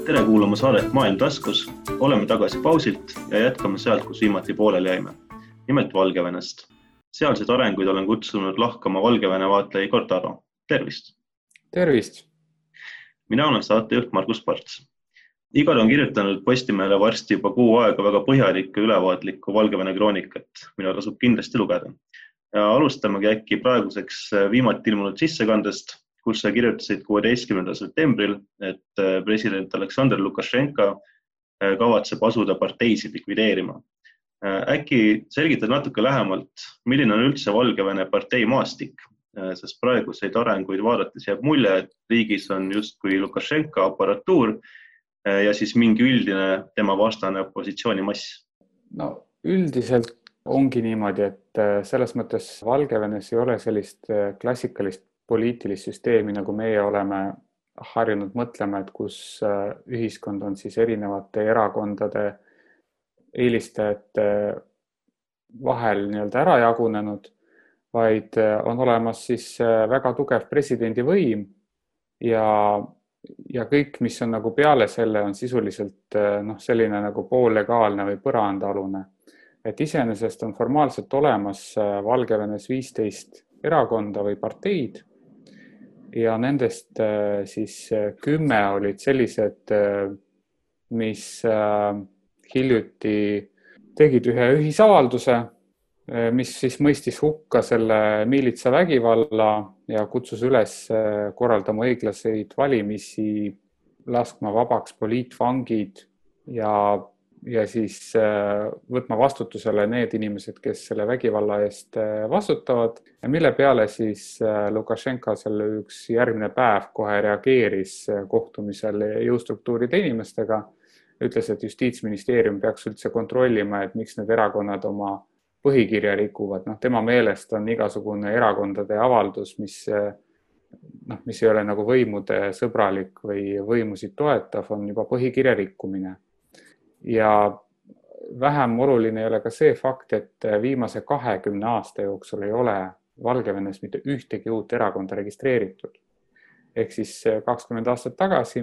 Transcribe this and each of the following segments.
Tere kuulama saadet Maailm taskus. Oleme tagasi pausilt ja jätkame sealt, kus viimati pooleli jäime. Nimelt Valgevenest. Sealseid arenguid olen kutsunud lahkama Valgevene vaatleja Igor Taro. Tervist! Tervist! Mina olen saatejuht Margus Parts. Igor on kirjutanud Postimehele varsti juba kuu aega väga põhjalikku ülevaatlikku Valgevene kroonikat, mida tasub kindlasti lugeda. Ja alustamegi äkki praeguseks viimati ilmunud sissekandest, kus sa kirjutasid 16. septembril, et president Aleksandr Lukašenka kavatseb asuda parteisid likvideerima. Äkki selgitad natuke lähemalt, milline on üldse Valgevene partei maastik, sest praeguseid arenguid vaadates jääb mulje, et riigis on justkui Lukašenka aparatuur ja siis mingi üldine tema vastane opositsioonimass. No üldiselt ongi niimoodi, et selles mõttes Valgevenes ei ole sellist klassikalist poliitilist süsteemi, nagu meie oleme harjunud mõtlema, et kus ühiskond on siis erinevate erakondade eelistajate vahel nii-öelda ära jagunenud, vaid on olemas siis väga tugev presidendi võim ja kõik, mis on nagu peale selle, on sisuliselt selline nagu poollegaalne või põrandaalune. Et iseenesest on formaalselt olemas Valgevenes 15 erakonda või parteid ja nendest siis 10 olid sellised, mis hiljuti tegid ühe ühisavalduse, mis siis mõistis hukka selle miilitsa vägivalla ja kutsus üles korraldama õiglaseid valimisi, laskma vabaks poliitvangid ja siis võtma vastutusele need inimesed, kes selle vägivalla eest vastutavad ja mille peale siis Lukašenka selle üks järgmine päev kohe reageeris kohtumisel jõustruktuuride inimestega, ütles, et Justiitsministeerium peaks üldse kontrollima, et miks need erakonnad oma põhikirja rikuvad. Tema meelest on igasugune erakondade avaldus, mis ei ole nagu võimude sõbralik või võimusid toetav, on juba põhikirja rikkumine. Ja vähem oluline ei ole ka see fakt, et viimase 20 aasta jooksul ei ole Valgevenes mitte ühtegi uut erakonda registreeritud. Ehk siis 20 aastat tagasi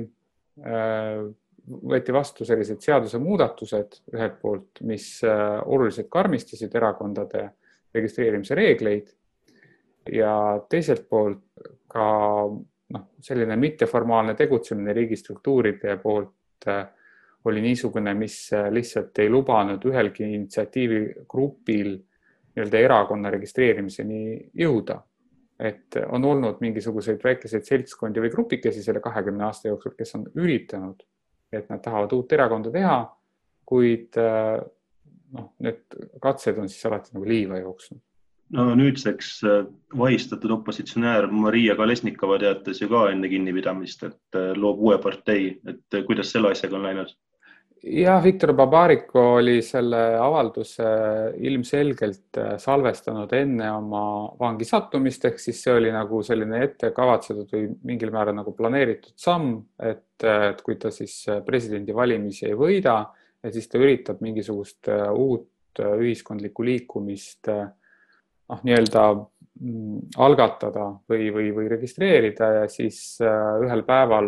võeti vastu sellised seadusemuudatused ühelt poolt, mis oluliselt karmistasid erakondade registreerimise reegleid ja teiselt poolt ka selline mitteformaalne tegutsemine riigistruktuuride poolt oli niisugune, mis lihtsalt ei lubanud ühelgi initsiatiivigrupil nii-öelda erakonna registreerimiseni jõuda. Et on olnud mingisuguseid väikeseid seltskondi või grupikesi selle 20 aasta jooksul, kes on üritanud, et nad tahavad uut erakonda teha, kuid need katsed on siis alati nagu liiva jooksnud. No nüüdseks vahistatud opositsionäär Maria Kalesnikova teatas ju ka enne kinnipidamist, et loob uue partei, et kuidas selle asjaga on läinud? Ja Viktor Babariko oli selle avalduse ilmselgelt salvestanud enne oma vangi sattumist, ehk siis see oli nagu selline ette kavatsetud või mingil määral nagu planeeritud samm, et kui ta siis presidendi valimisi ei võida, et siis ta üritab mingisugust uut ühiskondlikku liikumist nii-öelda algatada või registreerida ja siis ühel päeval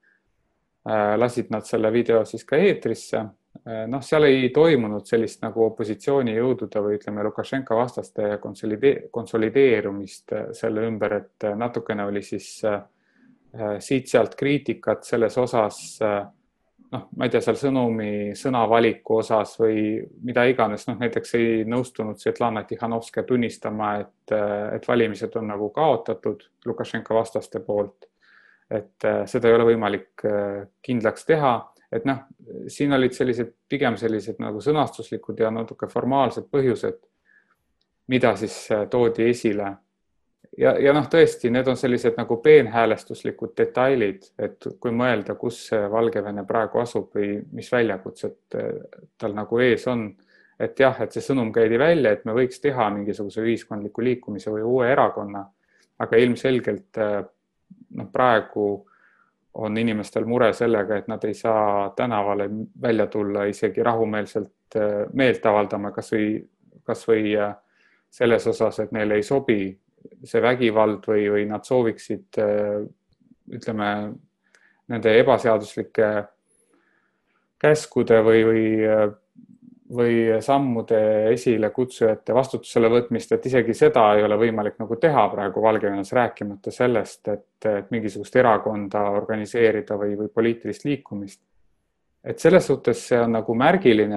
lasid nad selle video siis ka eetrisse. Seal ei toimunud sellist nagu opositsioonijõudude või ütleme Lukašenka vastaste konsolideerumist selle ümber, et natukene oli siis siit-sealt kriitikat selles osas, ma ei tea, seal sõnavaliku osas või mida iganes, näiteks ei nõustunud Svetlana Tihanovskaja tunnistama, et valimised on nagu kaotatud Lukašenka vastaste poolt. Et seda ei ole võimalik kindlaks teha, et siin olid pigem sellised nagu sõnastuslikud ja natuke formaalsed põhjused, mida siis toodi esile. Ja tõesti, need on sellised nagu peenhäälestuslikud detailid, et kui mõelda, kus Valgevene praegu asub või mis väljakutsed tal nagu ees on, et jah, et see sõnum käidi välja, et me võiks teha mingisuguse ühiskondliku liikumise või uue erakonna, aga ilmselgelt praegu on inimestel mure sellega, et nad ei saa tänavale välja tulla isegi rahumeelselt meelt avaldama, kas või selles osas, et neile ei sobi see vägivald või nad sooviksid, ütleme, nende ebaseaduslike käskude või sammude esile kutsujate vastutusele võtmist, et isegi seda ei ole võimalik nagu teha praegu Valgevenes, rääkimata sellest, et mingisugust erakonda organiseerida või poliitilist liikumist. Et selles suhtes see on nagu märgiline,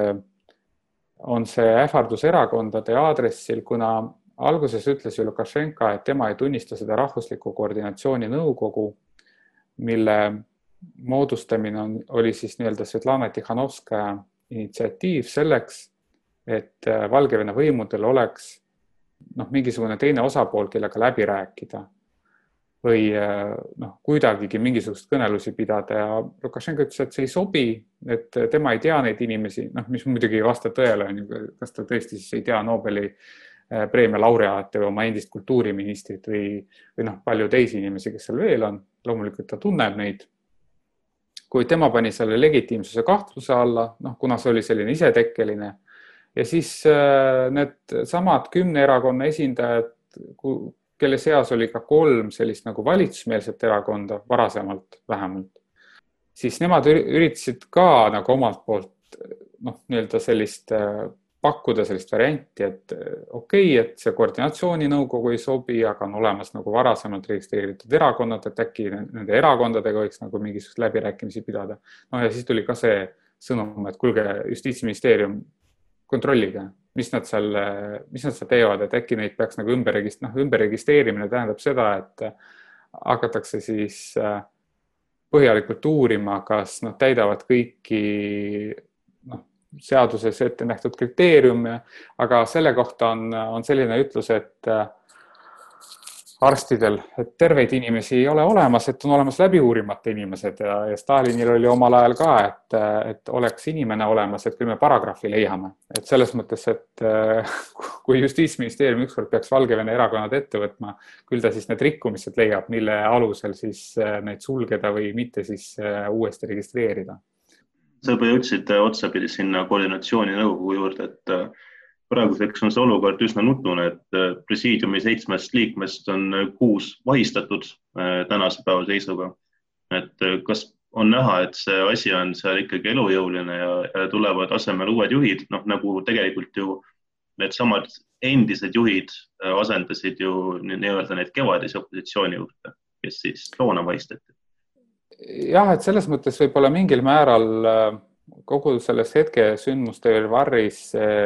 on see ähvardus erakondade aadressil, kuna alguses ütles ju Lukašenka, et tema ei tunnista seda rahvusliku koordinatsiooni nõukogu, mille moodustamine oli siis nii-öelda Svetlana Tihhanovskaja initsiatiiv selleks, et Valgevene võimudel oleks mingisugune teine osapool, kellega läbi rääkida või kuidagigi mingisugust kõnelusi pidada ja Lukašenka ütles, et see ei sobi, et tema ei tea neid inimesi, mis muidugi ei vasta tõele, kas ta tõesti siis ei tea Nobeli preemia laureaate või oma endist kultuuriministrit või palju teisi inimesi, kes seal veel on, loomulikult ta tunneb neid. Kui tema pani selle legitiimsuse kahtluse alla, kuna see oli selline isetekkeline ja siis need samad 10 erakonna esindajad, kelle seas oli ka 3 sellist nagu valitsusmeelset erakonda, varasemalt vähemalt, siis nemad üritasid ka nagu omalt poolt nii-öelda sellist pakkuda sellist varianti, et okei, et see koordinatsiooninõukogu ei sobi, aga on olemas nagu varasemalt registreeritud erakonnad, et äkki nende erakondadega võiks nagu mingisugust läbirääkimisi pidada. Ja siis tuli ka see sõnum, et kuulge, Justiitsministeerium, kontrollige, mis nad seal teevad, et äkki neid peaks nagu ümber registreerimine tähendab seda, et hakatakse siis põhjalikult uurima, kas nad täidavad kõiki seaduses ette nähtud kriteeriume, aga selle kohta on selline ütlus, et arstidel, et terveid inimesi ei ole olemas, et on olemas läbi uurimata inimesed ja Stalinil oli omal ajal ka, et oleks inimene olemas, et küll me paragrahvi leiame. Et selles mõttes, et kui Justiitsministeerium ükskord peaks Valgevene erakonnad ette võtma, küll ta siis need rikkumised leiab, mille alusel siis neid sulgeda või mitte siis uuesti registreerida. Sa juba jõudsid otsapidi sinna koordinatsiooni nõukogu juurde, et praeguseks on see olukord üsna nutune, et presiidiumi 7 liikmest on 6 vahistatud tänase päeva seisuga. Et kas on näha, et see asi on seal ikkagi elujõuline ja tulevad asemel uued juhid, nagu tegelikult ju need samad endised juhid asendasid ju nii-öelda need kevadise opositsiooni juurde, kes siis toona vahistati. Jah, et selles mõttes võib-olla mingil määral kogu selles hetke sündmuste varris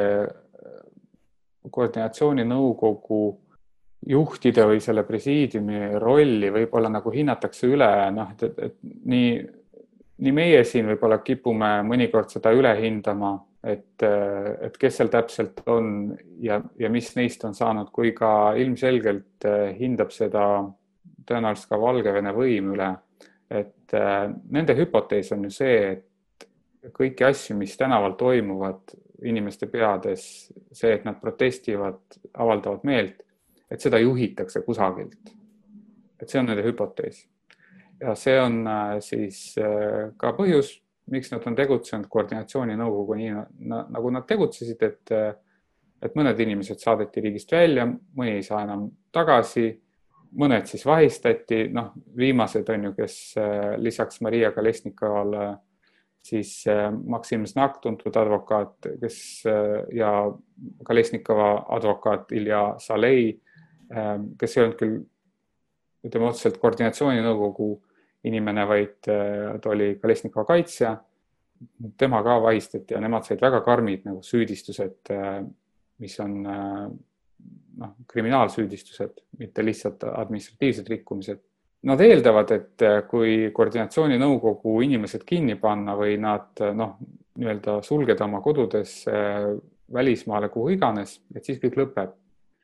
koordinatsiooninõukogu juhtide või selle presiidiumi rolli võib-olla nagu hinnatakse üle, et nii meie siin võib-olla kipume mõnikord seda üle hindama, et kes seal täpselt on ja mis neist on saanud, kui ka ilmselgelt hindab seda tõenäoliselt ka Valgevene võim üle. Et nende hüpotees on ju see, et kõiki asju, mis tänaval toimuvad inimeste peades, see, et nad protestivad, avaldavad meelt, et seda juhitakse kusagilt. Et see on nende hüpotees. Ja see on siis ka põhjus, miks nad on tegutsenud koordinatsiooninõukogu nii, nagu nad tegutsesid, et mõned inimesed saadeti riigist välja, mõni ei saa enam tagasi, mõned siis vahistati, viimased on ju, kes lisaks Maria Kolesnikovale siis Maksim Znak, tuntud advokaat, ja Kolesnikova advokaat Ilja Salei, kes ei olnud küll ütleme otseselt koordinatsiooninõukogu inimene, vaid ta oli Kolesnikova kaitsja. Tema ka vahistati ja nemad said väga karmid nagu süüdistused, mis on kriminaalsüüdistused, mitte lihtsalt administratiivsed rikkumised. Nad eeldavad, et kui koordinatsiooninõukogu inimesed kinni panna või nad nii-öelda sulgeda oma kodudes välismaale kuhu iganes, et siis kõik lõpeb.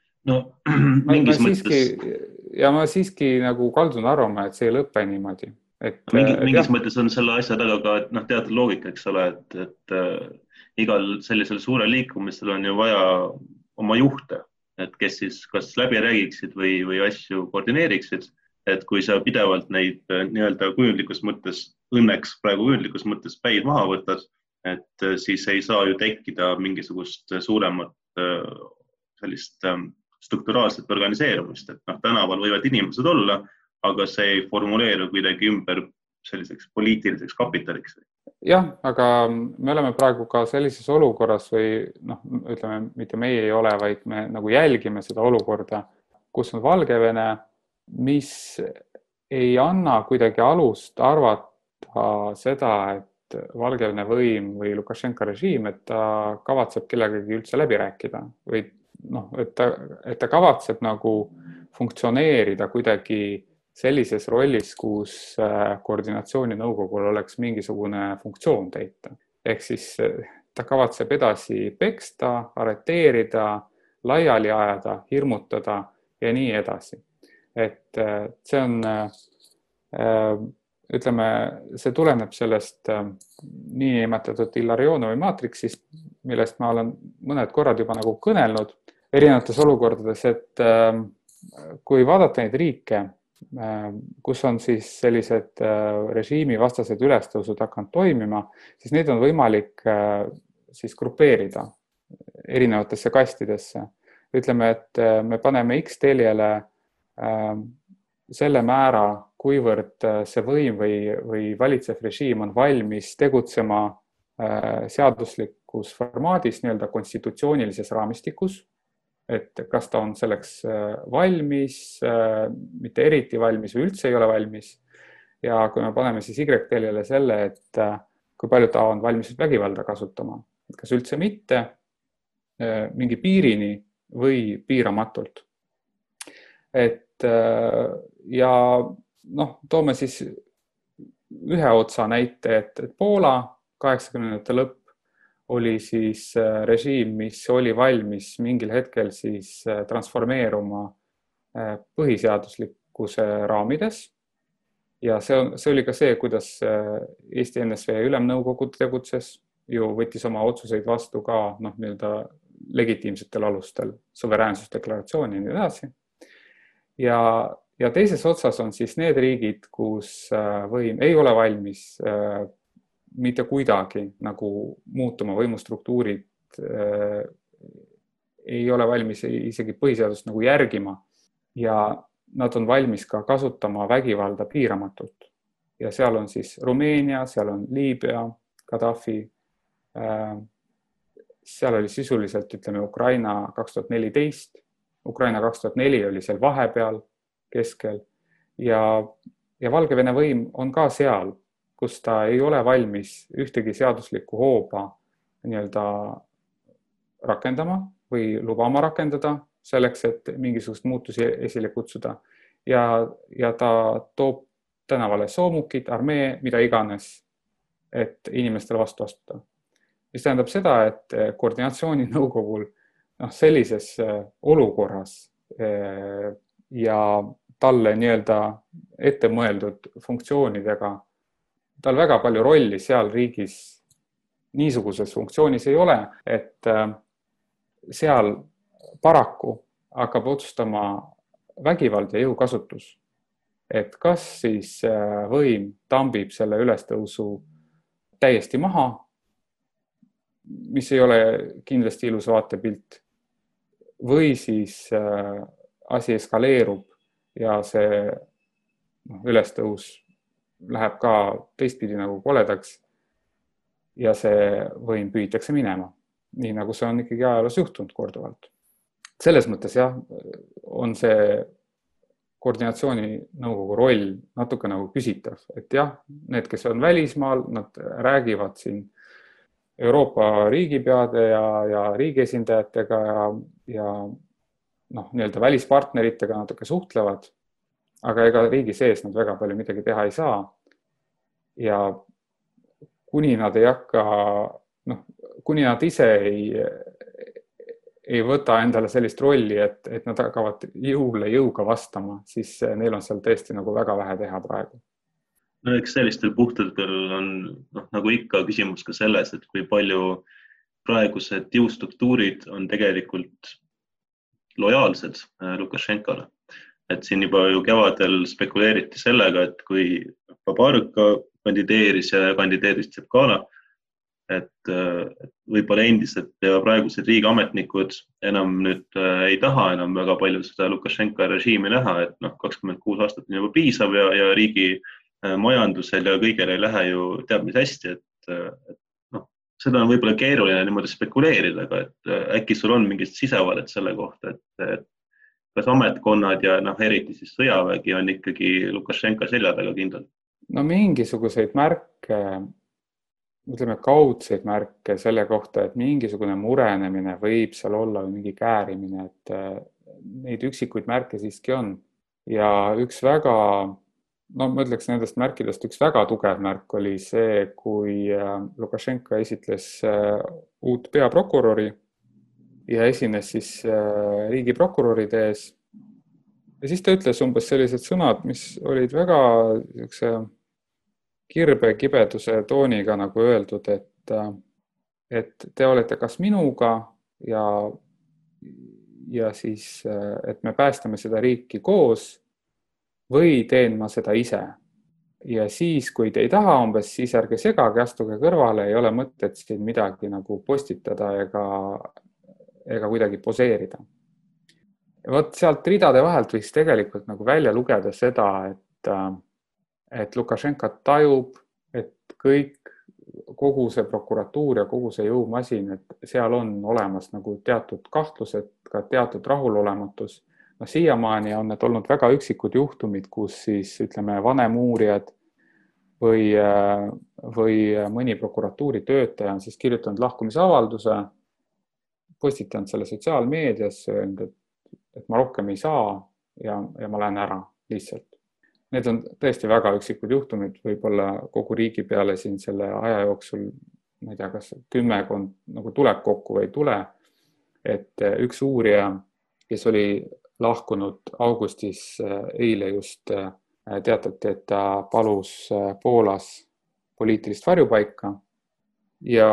Ma siiski nagu kaldun arvama, et see ei lõpe niimoodi. Mingis mõttes on selle asja taga ka teatud loogika, eks ole, et igal sellisel suurel liikumisel on ju vaja oma juhte, et kes siis kas läbi räägiksid või asju koordineeriksid. Et kui sa pidevalt neid nii-öelda kujundlikus mõttes, õnneks praegu kujundlikus mõttes päid maha võtad, et siis ei saa ju tekkida mingisugust suuremat sellist strukturaalset organiseerumist, et tänaval võivad inimesed olla, aga see ei formuleeru kuidagi ümber selliseks poliitiliseks kapitaliks. jah, aga me oleme praegu ka sellises olukorras või noh, ütleme, mitte meie ei ole, vaid me nagu jälgime seda olukorda, kus on Valgevene, mis ei anna kuidagi alust arvata seda, et Valgevene võim või Lukašenka režiim, et ta kavatseb kellegagi üldse läbi rääkida või noh, et ta kavatseb nagu funktsioneerida kuidagi sellises rollis, kus koordinatsiooninõukogul oleks mingisugune funktsioon täita. Ehk siis ta kavatseb edasi peksta, arreteerida, laiali ajada, hirmutada ja nii edasi. Et see on, ütleme, see tuleneb sellest niinimetatud Illarionovi maatriksist, millest ma olen mõned korrad juba nagu kõnelnud erinevates olukordades, et kui vaadata neid riike, kus on siis sellised režiimivastased ülestõusud hakanud toimima, siis neid on võimalik siis grupeerida erinevatesse kastidesse. Ütleme, et me paneme X-teljele selle määra, kuivõrd see võim või valitsev režiim on valmis tegutsema seaduslikus formaadis, nii-öelda konstitutsioonilises raamistikus, et kas ta on selleks valmis, mitte eriti valmis või üldse ei ole valmis. Ja kui me paneme siis Y-teljele selle, et kui palju ta on valmis vägivalda kasutama, kas üldse mitte, mingi piirini või piiramatult. Et ja noh, toome siis ühe otsa näite, et Poola 80ndate lõpp oli siis režiim, mis oli valmis mingil hetkel siis transformeeruma põhiseaduslikkuse raamides. Ja see oli ka see, kuidas Eesti NSV ülemnõukogu tegutses, ju võttis oma otsuseid vastu ka nii-öelda legitiimsetel alustel, suveräänsusdeklaratsiooni ja nii edasi. Ja teises otsas on siis need riigid, kus võim ei ole valmis mitte kuidagi nagu muutuma, võimustruktuurid ei ole valmis isegi põhiseadust nagu järgima ja nad on valmis ka kasutama vägivalda piiramatult. Ja seal on siis Rumeenia, seal on Liibüa, Gaddafi, seal oli sisuliselt, ütleme, Ukraina 2014, Ukraina 2004 oli seal vahepeal keskel ja Valgevene võim on ka seal, kus ta ei ole valmis ühtegi seaduslikku hooba nii-öelda rakendama või lubama rakendada selleks, et mingisugust muutusi esile kutsuda. Ja ta toob tänavale soomukid, armee, mida iganes, et inimestele vastu astuda. Mis tähendab seda, et koordinatsiooninõukogul sellises olukorras ja talle nii-öelda ette mõeldud funktsioonidega tal väga palju rolli seal riigis niisuguses funktsioonis ei ole, et seal paraku hakkab otsustama vägivald ja jõukasutus. Et kas siis võim tambib selle ülestõusu täiesti maha, mis ei ole kindlasti ilus vaatepilt, või siis asi eskaleerub ja see ülestõus läheb ka teistpidi nagu koledaks ja see võim püütakse minema, nii nagu see on ikkagi ajaloos juhtunud korduvalt. Selles mõttes jah, on see koordinatsiooninõukogu roll natuke nagu küsitav, et jah, need, kes on välismaal, nad räägivad siin Euroopa riigipeade ja riigiesindajatega ja nii-öelda välispartneritega natuke suhtlevad, aga ega riigi sees nad väga palju midagi teha ei saa. Ja kuni nad ei hakka, kuni nad ise ei võta endale sellist rolli, et nad hakkavad jõuga vastama, siis neil on seal tõesti nagu väga vähe teha praegu. No eks sellistel puhtudel on nagu ikka küsimus ka selles, et kui palju praegused jõustruktuurid on tegelikult lojaalsed Lukašenkale. Et siin juba ju kevadel spekuleeriti sellega, et kui Babarõka kandideeris ja kandideeris Tsepkala, et võib-olla endised ja praegused riigiametnikud enam nüüd ei taha enam väga palju seda Lukašenka režiimi näha, et 26 aastat on juba piisav ja riigi majandusel ja kõigel ei lähe ju teab mis hästi, et noh, seda on võib-olla keeruline niimoodi spekuleerida, aga et äkki sul on mingit sisevaadet selle kohta, et kas ametkonnad ja eriti siis sõjavägi on ikkagi Lukašenka selja taga kindlalt? No mingisuguseid märke, ütleme kaudseid märke selle kohta, et mingisugune murenemine võib seal olla või mingi käärimine, et neid üksikuid märke siiski on. Ja üks väga, no ma ütleks nendest märkidest, üks väga tugev märk oli see, kui Lukašenka esitles uut peaprokuröri ja esines siis riigiprokuröride ees. Ja siis ta ütles umbes sellised sõnad, mis olid väga kirbe kibeduse tooniga nagu öeldud, et te olete kas minuga ja siis, et me päästame seda riiki koos või teen ma seda ise. Ja siis, kui te ei taha umbes, siis ärge segage, astuge kõrvale, ei ole mõtet siin midagi nagu postitada ega kuidagi poseerida. Vot sealt ridade vahelt võiks tegelikult nagu välja lugeda seda, et Lukašenka tajub, et kogu see prokuratuur ja kogu see jõumasin, et seal on olemas nagu teatud kahtlused, ka teatud rahulolematus. No siiamaani on need olnud väga üksikud juhtumid, kus siis ütleme vanemuurijad või mõni prokuratuuri töötaja on siis kirjutanud lahkumisavalduse, postitanud selle sotsiaalmeedias, öelnud, et ma rohkem ei saa ja ma lähen ära lihtsalt. Need on tõesti väga üksikud juhtumid, võib-olla kogu riigi peale siin selle aja jooksul, ma ei tea, kas 10 nagu tuleb kokku või ei tule, et üks uurija, kes oli lahkunud augustis, eile just teatati, et ta palus Poolas poliitilist varjupaika ja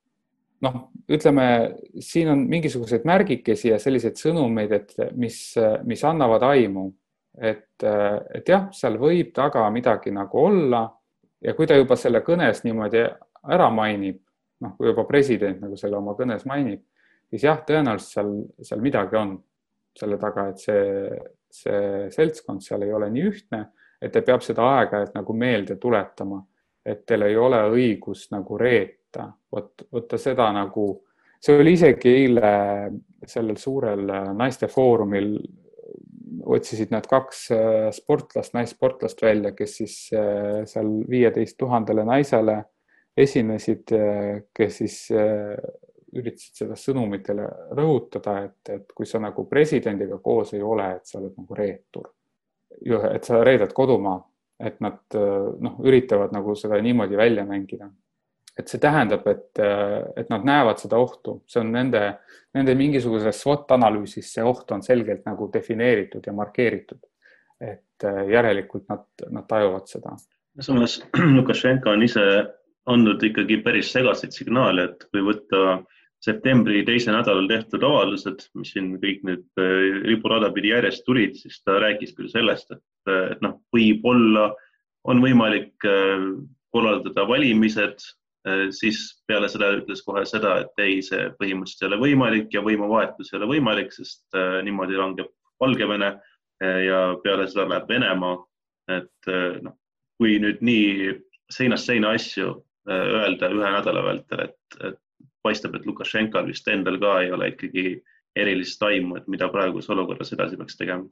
ütleme, siin on mingisugused märgikesi ja sellised sõnumeid, et mis annavad aimu, et jah, seal võib taga midagi nagu olla ja kui ta juba selle kõnes niimoodi ära mainib, kui juba president nagu selle oma kõnes mainib, siis jah, tõenäoliselt seal midagi on selle taga, et see seltskond seal ei ole nii ühtne, et ta peab seda aega nagu meelde tuletama, et teil ei ole õigust nagu reeta. Võtta seda nagu, see oli isegi eile sellel suurel naistefoorumil otsisid nad 2 naissportlast välja, kes siis seal 15 000 naisele esinesid, kes siis üritasid seda sõnumitele rõhutada, et kui sa nagu presidendiga koos ei ole, et sa oled nagu reetur. Et sa reedad kodumaa, et nad üritavad nagu seda niimoodi välja mängida. Et see tähendab, et nad näevad seda ohtu. See on nende mingisuguses SWOT-analüüsis see oht on selgelt nagu defineeritud ja markeeritud. Et järelikult nad tajuvad seda. Samas Lukašenka on ise andnud ikkagi päris segaseid signaale, et kui võtta septembri 2. nädalal tehtud avaldused, mis siin kõik nüüd ripurada pidi järjest tulid, siis ta rääkis küll sellest, et võib-olla on võimalik korraldada valimised, siis peale seda ütles kohe seda, et ei, see põhimõtteliselt ei ole võimalik ja võimuvahetus ei ole võimalik, sest niimoodi langeb Valgevene ja peale seda läheb Venemaa. Et kui nüüd nii seinast seina asju öelda 1 nädala vältel, et paistab, et Lukašenkal vist endal ka ei ole ikkagi erilist aimu, et mida praegus olukorras edasi peaks tegema.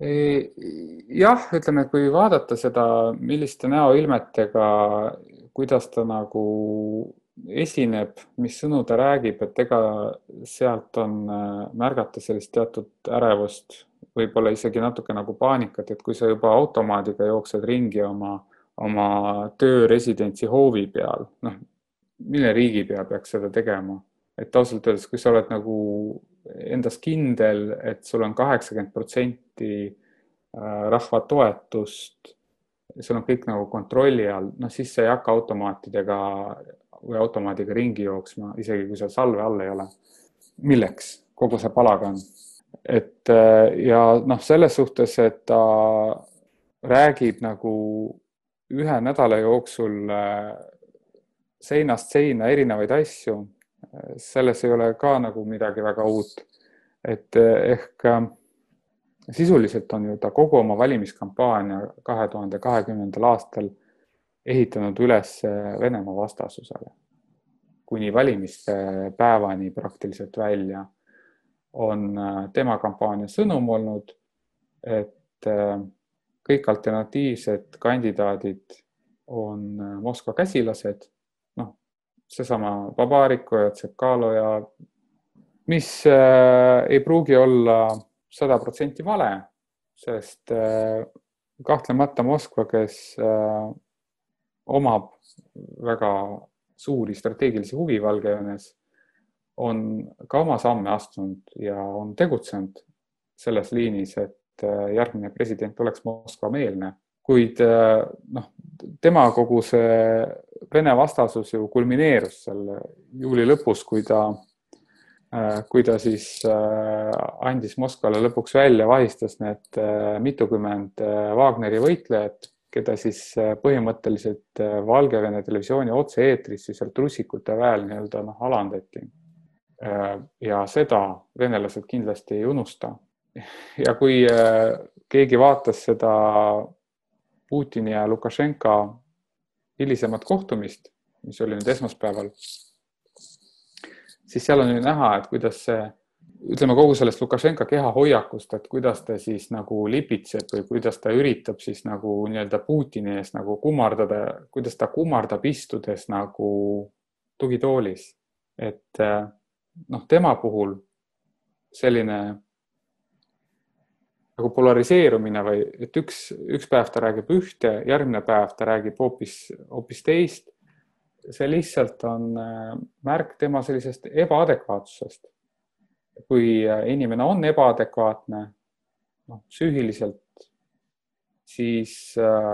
Jah, ütleme, kui vaadata seda, milliste näoilmetega, kuidas ta nagu esineb, mis sõnu ta räägib, et ega sealt on märgata sellist teatud ärevust, võib-olla isegi natuke nagu paanikat, et kui sa juba automaadiga jooksed ringi oma tööresidentsi hoovi peal, mille riigipea peaks seda tegema? Et ausalt öeldes, kui sa oled nagu endas kindel, et sul on 80% rahva toetust, sul on kõik nagu kontrolli all, siis sa ei hakka automaadiga ringi jooksma, isegi kui sa salve all ei ole. Milleks? Kogu see palagan. Et ja selles suhtes, et ta räägib nagu 1 nädala jooksul seinast seina erinevaid asju, selles ei ole ka nagu midagi väga uut. Et ehk sisuliselt on ju ta kogu oma valimiskampaania 2020. aastal ehitanud üles Venemaa vastasusele. Kuni valimiste päevani praktiliselt välja on tema kampaania sõnum olnud, et kõik alternatiivsed kandidaadid on Moskva käsilased, seesama Babariko ja Tsepkalo ja mis ei pruugi olla 100% vale, sest kahtlemata Moskva, kes omab väga suuri strateegilisi huvi Valgevenes, on ka oma samme astunud ja on tegutsenud selles liinis, et järgmine president oleks Moskva-meelne. Kuid tema kogu see Vene vastasus ju kulmineerus seal juuli lõpus, kui ta siis andis Moskvale lõpuks välja, vahistas need mitukümmend Wagneri võitlejat, keda siis põhimõtteliselt Valgevene televisiooni otse-eetris siis sealt russikute väel nii-öelda alandati. Ja seda venelased kindlasti ei unusta. Ja kui keegi vaatas seda Putini ja Lukašenka hilisemat kohtumist, mis oli nüüd esmaspäeval, siis seal on ju näha, et kuidas see, ütleme kogu sellest Lukašenka keha hoiakust, et kuidas ta siis nagu lipitseb või kuidas ta üritab siis nagu nii-öelda Putini ees nagu kummardada, kuidas ta kummardab istudes nagu tugitoolis. Et tema puhul selline nagu polariseerumine või et üks päev ta räägib ühte, järgmine päev ta räägib hoopis teist. See lihtsalt on märk tema sellisest ebaadekvaatsusest. Kui inimene on ebaadekvaatne, psüühiliselt, siis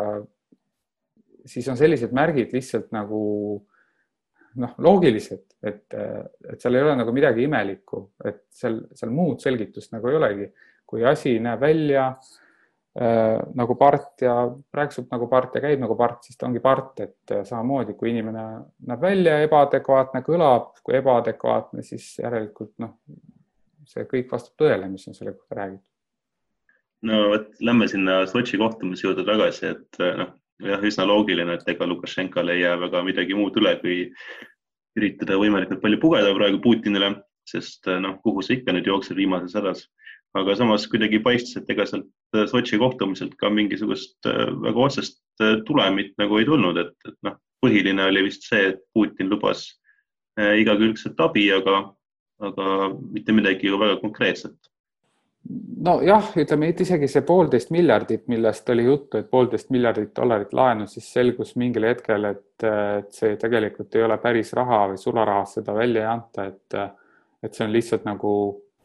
on sellised märgid lihtsalt nagu loogilised, et seal ei ole nagu midagi imelikku, et seal muud selgitust nagu ei olegi. Kui asi näeb välja nagu part ja rääksub nagu part ja käib nagu part, siis ta ongi part, et samamoodi, kui inimene näeb välja ebaadekvaatne, kõlab kui ebaadekvaatne, siis järelikult see kõik vastab tõele, mis on selle kohta räägitud. Lähme sinna Sotši kohtumise juurde tagasi, et üsna loogiline, et ega Lukašenkale ei jää väga midagi muud üle, kui üritada võimalikult palju pugeda praegu Putinile, sest kuhu see ikka nüüd jookseb viimases hädas. Aga samas kuidagi paistis, et ega sealt Sotši kohtumiselt ka mingisugust väga otsest tulemit nagu ei tulnud, et põhiline oli vist see, et Putin lubas igakülgset abi, aga mitte midagi ju väga konkreetset. Jah, ütleme, et isegi see 1,5 miljardit, millest oli juttu, et 1,5 miljardit dollarit laenu, siis selgus mingil hetkel, et see tegelikult ei ole päris raha või sularahas seda välja ei anta, et see on lihtsalt nagu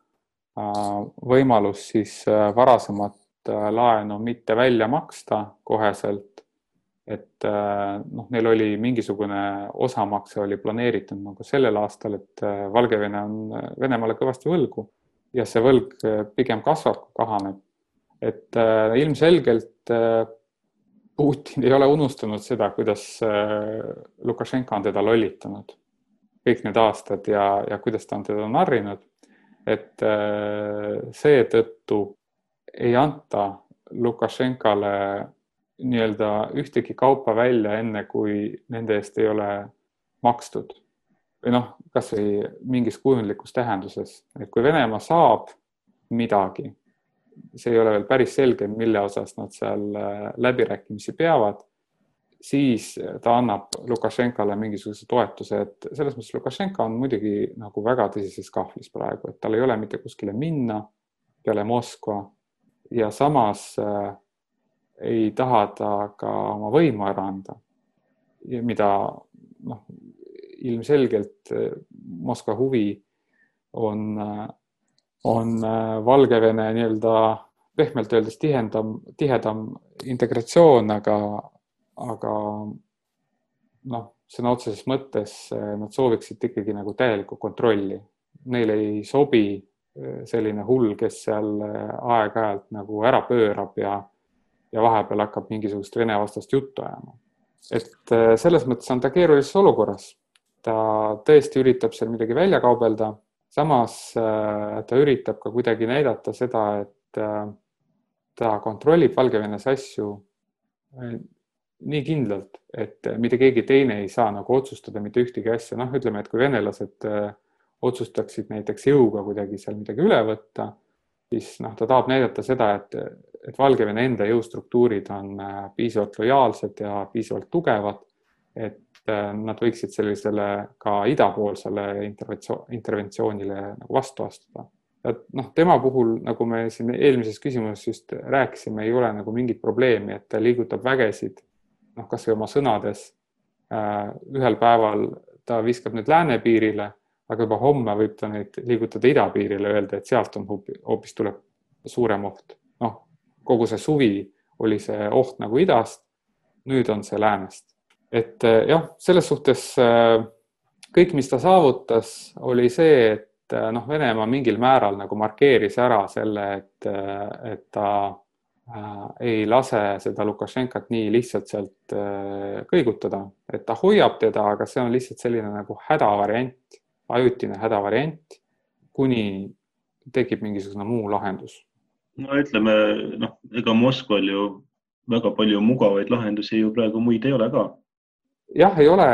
võimalus siis varasemat laenu mitte välja maksta koheselt, et neil oli mingisugune osamakse oli planeeritud nagu sellel aastal, et Valgevene on Venemaale kõvasti võlgu ja see võlg pigem kasvab, kui kahaneb. Et ilmselgelt Putin ei ole unustanud seda, kuidas Lukašenka on teda lollitanud kõik need aastad ja kuidas ta on teda narrinud. Et seetõttu ei anta Lukašenkale nii-öelda ühtegi kaupa välja enne, kui nende eest ei ole makstud. Või kas või mingis kujundlikus tähenduses. Et kui Venemaa saab midagi, see ei ole veel päris selge, mille osas nad seal läbirääkimisi peavad, siis ta annab Lukašenkale mingisuguse toetuse, et selles mõttes Lukašenka on muidugi nagu väga tõsises kahvlis praegu, et tal ei ole mitte kuskile minna peale Moskva ja samas ei taha ta ka oma võimu ära anda, mida ilmselgelt Moskva huvi on Valgevene nii-öelda pehmelt öeldes tihedam integratsioon, aga sõna otseses mõttes nad sooviksid ikkagi nagu täielikku kontrolli. Neil ei sobi selline hull, kes seal aeg-ajalt nagu ära pöörab ja vahepeal hakkab mingisugust Vene vastast juttu ajama. Et selles mõttes on ta keerulises olukorras. Ta tõesti üritab seal midagi välja kaubelda, samas ta üritab ka kuidagi näidata seda, et ta kontrollib Valgevenes asju nii kindlalt, et mitte keegi teine ei saa nagu otsustada mitte ühtegi asja. Noh, ütleme, et kui venelased otsustaksid näiteks jõuga kuidagi seal midagi üle võtta, siis ta tahab näidata seda, et Valgevene enda jõustruktuurid on piisavalt lojaalsed ja piisavalt tugevad, et nad võiksid sellisele ka idapoolsele interventsioonile nagu vastu astuda. Et tema puhul, nagu me siin eelmises küsimuses just rääkisime, ei ole nagu mingit probleemi, et ta liigutab vägesid, kas või oma sõnades. Ühel päeval ta viskab nüüd läänepiirile, aga juba homme võib ta neid liigutada idapiirile, öelda, et sealt on hoopis tuleb suurem oht. Kogu see suvi oli see oht nagu idast, nüüd on see läänest. Et jah, selles suhtes kõik, mis ta saavutas, oli see, et Venemaa mingil määral nagu markeeris ära selle, et ta ei lase seda Lukašenkat nii lihtsalt sealt kõigutada, et ta hoiab teda, aga see on lihtsalt selline nagu hädavariant, ajutine hädavariant, kuni tekib mingisugune muu lahendus. Ütleme, ega Moskval ju väga palju mugavaid lahendusi ju praegu muid ei ole ka. Jah, ei ole,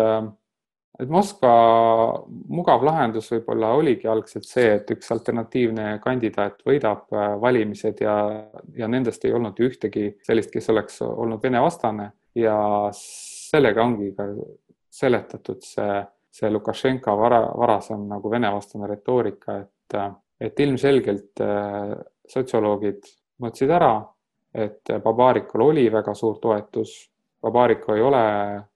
et Moskva mugav lahendus võib-olla oligi algselt see, et üks alternatiivne kandidaat võidab valimised ja nendest ei olnud ühtegi sellist, kes oleks olnud Vene vastane ja sellega ongi ka seletatud see Lukašenka varasem nagu Vene vastane retoorika, et ilmselgelt sotsioloogid mõtlesid ära, et Babarikul oli väga suur toetus. Babariko ei ole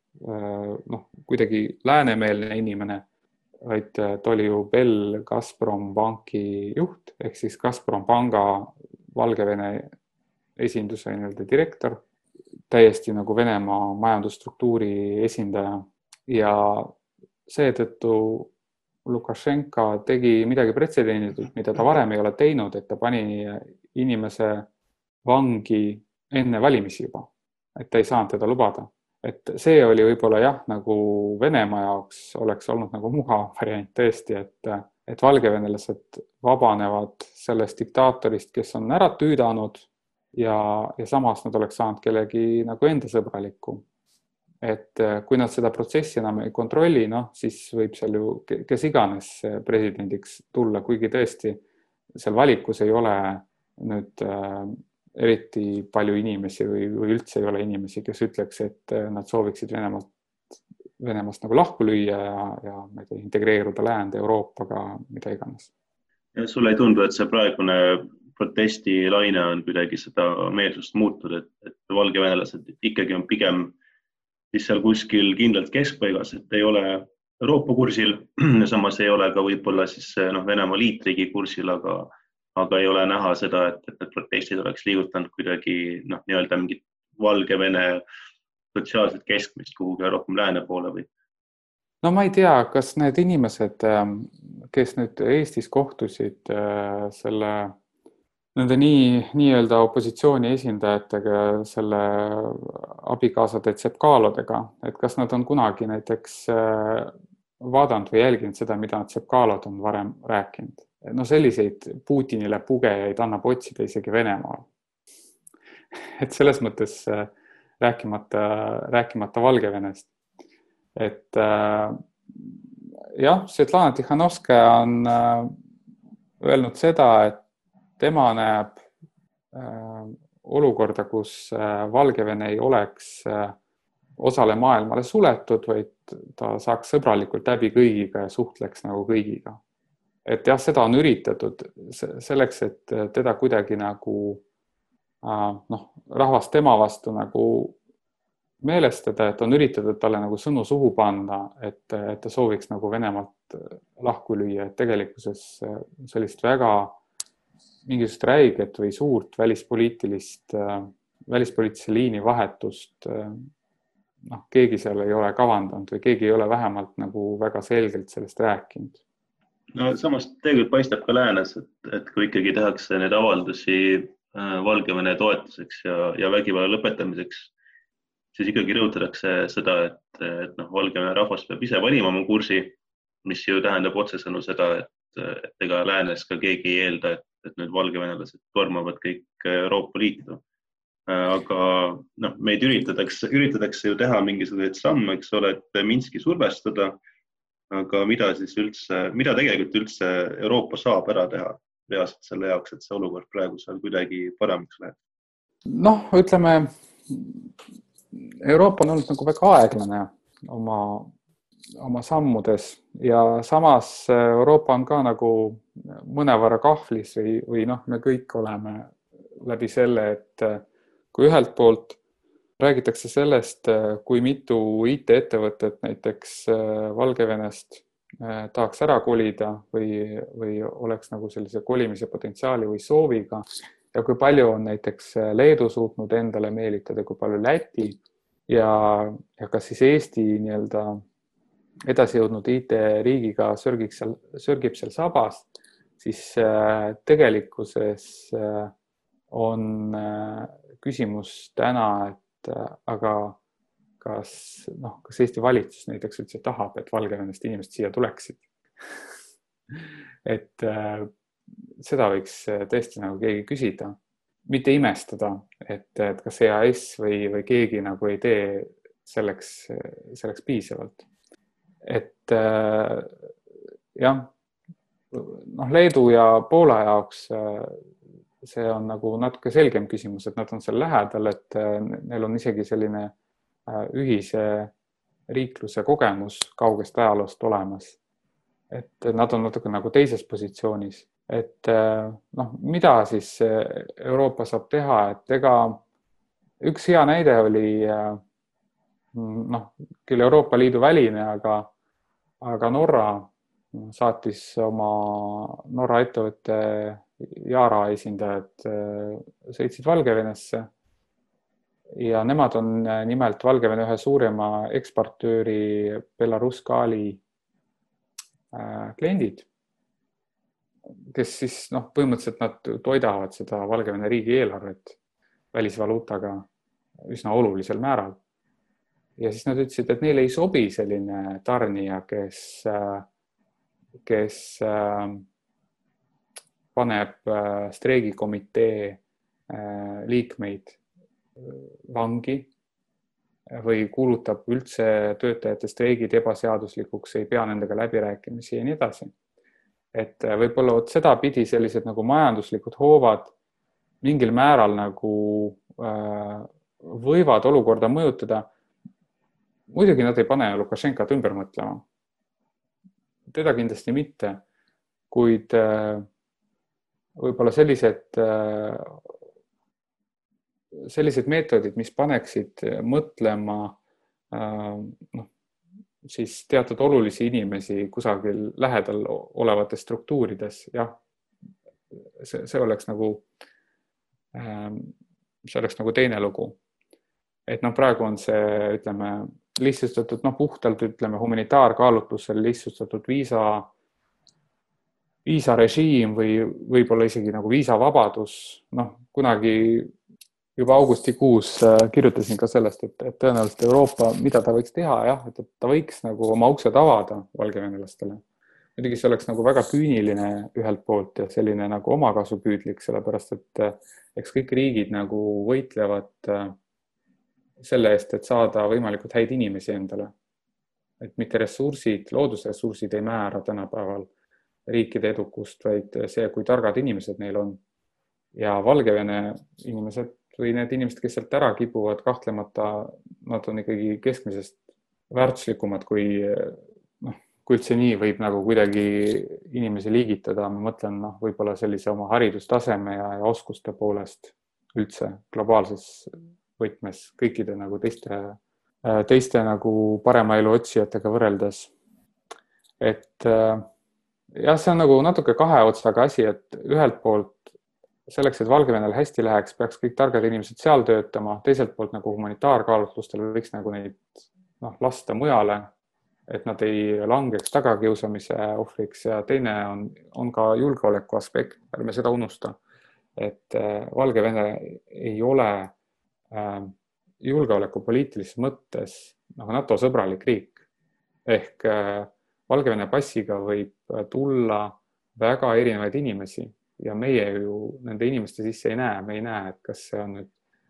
kuidagi läänemeelne inimene, vaid ta oli ju Bell Gazprom banki juht, ehk siis Gazprom panga Valgevene esinduse direktor, täiesti nagu Venemaa majandusstruktuuri esindaja ja seetõttu Lukašenka tegi midagi pretsedenditut, mida ta varem ei ole teinud, et ta pani inimese vangi enne valimisi juba, et ta ei saanud teda lubada. Et see oli võib-olla jah, nagu Venemaa jaoks oleks olnud nagu mugav variant tõesti, et valgevenelased vabanevad sellest diktaatorist, kes on ära tüüdanud ja samas nad oleks saanud kellegi nagu enda sõbralikku. Et kui nad seda protsessi enam ei kontrolli, siis võib seal ju kes iganes presidendiks tulla, kuigi tõesti seal valikus ei ole nüüd eriti palju inimesi või üldse ei ole inimesi, kes ütleks, et nad sooviksid Venemaast nagu lahku lüüa ja integreeruda läände Euroopaga, mida iganes. Ja sulle ei tundu, et see praegune protestilaine on kuidagi seda meelsust muutud, et valgevenelased ikkagi on pigem siis seal kuskil kindlalt keskpaigas, et ei ole Euroopa kursil, samas ei ole ka võib-olla siis Venemaa liitriigi kursil, aga ei ole näha seda, et need protestid oleks liigutanud kuidagi nii-öelda mingit Valgevene sotsiaalset keskmist kuhugi rohkem lääne poole või? Ma ei tea, kas need inimesed, kes nüüd Eestis kohtusid nende nii-öelda opositsiooni esindajatega, selle abikaasade Tsepkalodega, et kas nad on kunagi näiteks vaadanud või jälginud seda, mida Tsepkalod on varem rääkinud. Selliseid Putinile pugejaid annab otsida isegi Venemaal. Et selles mõttes rääkimata Valgevenest. Et jah, Svetlana Tikhanovskaja on öelnud seda, et tema näeb olukorda, kus Valgevene ei oleks osale maailmale suletud, vaid ta saaks sõbralikult läbi kõigiga ja suhtleks nagu kõigiga. Et jah, seda on üritatud selleks, et teda kuidagi nagu rahvast tema vastu nagu meelestada, et on üritatud talle nagu sõnu suhu panna, et ta sooviks nagu Venemaalt lahku lüüa, et tegelikkuses sellist väga mingisugust räiget või suurt välispoliitilise liini vahetust keegi seal ei ole kavandanud või keegi ei ole vähemalt nagu väga selgelt sellest rääkinud. Samas tegelikult paistab ka läänes, et kui ikkagi tehakse need avaldusi Valgevene toetuseks ja vägivalla lõpetamiseks, siis ikkagi rõhutatakse seda, et Valgevene rahvas peab ise valima oma kursi, mis ju tähendab otsesõnu seda, et ega läänes ka keegi ei eelda, et nüüd valgevenelased tormavad kõik Euroopa Liitu. aga meid üritatakse ju teha mingisuguseid samme, eks ole, et Minski survestada, aga mida tegelikult üldse Euroopa saab ära teha reaalselt selle jaoks, et see olukord praegu seal kuidagi paremaks läheb? Ütleme, Euroopa on olnud nagu väga aeglane oma sammudes ja samas Euroopa on ka nagu mõnevõrra kahvlis või me kõik oleme läbi selle, et kui ühelt poolt räägitakse sellest, kui mitu IT-ettevõtet näiteks Valgevenest tahaks ära kolida või oleks nagu sellise kolimise potentsiaali või sooviga ja kui palju on näiteks Leedu suutnud endale meelitada, kui palju Läti ja kas siis Eesti nii-öelda edasi jõudnud IT-riigiga sörgib seal sabas, siis tegelikkuses on küsimus täna, et aga kas Eesti valitsus näiteks üldse tahab, et Valgevenest inimesed siia tuleksid. Et seda võiks tõesti nagu keegi küsida, mitte imestada, et kas EAS või keegi nagu ei tee selleks piisavalt. Et jah, Leedu ja Poola jaoks see on nagu natuke selgem küsimus, et nad on seal lähedal, et neil on isegi selline ühise riikluse kogemus kaugest ajaloost olemas. Et nad on natuke nagu teises positsioonis. Et mida siis Euroopa saab teha, et ega üks hea näide oli küll Euroopa Liidu väline, aga Norra saatis oma Norra ettevõtte Yara esindajad sõitsid Valgevenesse ja nemad on nimelt Valgevene ühe suurema eksportööri Belarus Gaali kliendid, kes siis põhimõtteliselt nad toidavad seda Valgevene riigi-eelarvet välisvaluutaga üsna olulisel määral. Ja siis nad ütlesid, et neile ei sobi selline tarnija, kes paneb streigikomitee liikmeid vangi või kuulutab üldse töötajate streigid ebaseaduslikuks, ei pea nendega läbirääkimisi ja nii edasi. Et võib-olla sedapidi sellised nagu majanduslikud hoovad mingil määral nagu võivad olukorda mõjutada. Muidugi nad ei pane Lukašenkat ümber mõtlema. Teda kindlasti mitte, kuid võib-olla sellised meetodid, mis paneksid mõtlema siis teatud olulisi inimesi kusagil lähedal olevates struktuurides, jah, see oleks nagu teine lugu. Et praegu on see, ütleme, lihtsustatud, puhtalt, ütleme, humanitaarkaalutlusel lihtsustatud viisarežiim või võib-olla isegi nagu viisavabadus. Kunagi juba augustikuus kirjutasin ka sellest, et tõenäoliselt Euroopa, mida ta võiks teha, jah, et ta võiks nagu oma uksed avada valgevenelastele. Muidugi see oleks nagu väga küüniline ühelt poolt ja selline nagu omakasupüüdlik, sellepärast et eks kõik riigid nagu võitlevad selle eest, et saada võimalikult häid inimesi endale. Et mitte ressursid, loodusressursid ei määra tänapäeval riikide edukust, vaid see, kui targad inimesed neil on. Ja Valgevene inimesed või need inimesed, kes sealt ära kipuvad, kahtlemata nad on ikkagi keskmisest väärtuslikumad, kui üldse nii võib nagu kuidagi inimesi liigitada. Ma mõtlen võib-olla sellise oma haridustaseme ja oskuste poolest üldse globaalses võtmes kõikide nagu teiste nagu parema elu otsijatega võrreldes. Et jah, see on nagu natuke kahe otsaga asi, et ühelt poolt selleks, et Valgevenel hästi läheks, peaks kõik targad inimesed seal töötama, teiselt poolt nagu humanitaarkaalutlustel võiks nagu neid lasta mujale, et nad ei langeks tagakiusamise ohvriks ja teine on ka julgeoleku aspekt, ärme seda unusta, et Valgevene ei ole julgeolekupoliitilises mõttes nagu NATO sõbralik riik. Ehk Valgevene passiga võib tulla väga erinevaid inimesi ja meie ju nende inimeste sisse ei näe. Me ei näe, et kas see on nüüd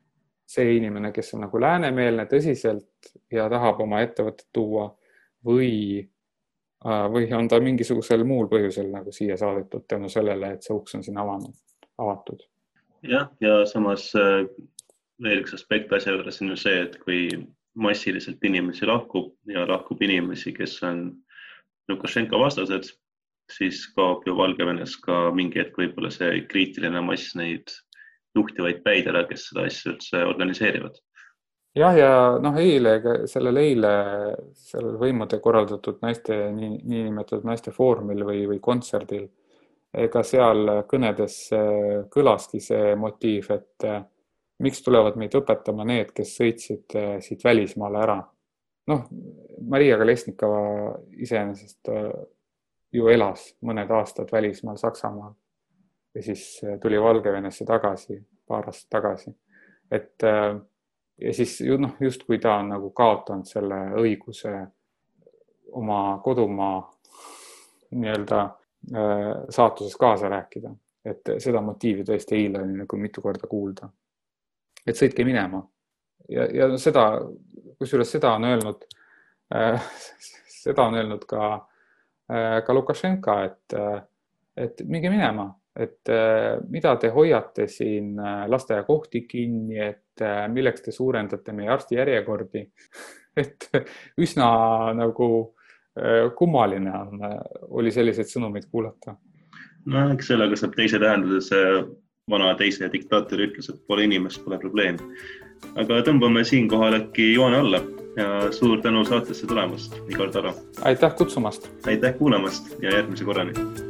see inimene, kes on nagu läänemeelne tõsiselt ja tahab oma ettevõtet tuua või on ta mingisugusel muul põhjusel nagu siia saadetud tänu sellele, et see uks on siin avatud. Jah, ja samas veel üks aspekt asja juures on ju see, et kui massiliselt inimesi lahkub ja lahkub inimesi, kes on Lukašenka vastased, siis kaob ju Valgevenes ka mingi hetk võib-olla see kriitiline mass neid juhtivaid päid ära, kes seda asja üldse organiseerivad. Jah, ja sellel võimude korraldatud niinimetatud naiste foorumil või kontserdil, ega seal kõnedes kõlaski see motiiv, et miks tulevad meid õpetama need, kes sõitsid siit välismaale ära. Maria Kolesnikova iseenesest ju elas mõned aastad välismaal Saksamaal ja siis tuli Valgevenesse tagasi, paar aastat tagasi. Ja siis just kui ta on nagu kaotanud selle õiguse oma kodumaa nii-öelda saatuses kaasa rääkida, et seda motiivi tõesti eile oli nagu mitu korda kuulda. Et sõitke minema. Ja kusjuures seda on öelnud ka Lukašenka, et minge minema, et mida te hoiate siin lasteaiakohti kinni, et milleks te suurendate meie arstijärjekordi, et üsna nagu kummaline oli selliseid sõnumeid kuulata. Eks sellega saab teise tähenduse vana teise diktaatori ütles, et pole inimest, pole probleem. Aga tõmbame siinkohal äkki joone alla ja suur tänu saatesse tulemast, Igor Taro. Aitäh kutsumast. Aitäh kuulamast ja järgmise korrani.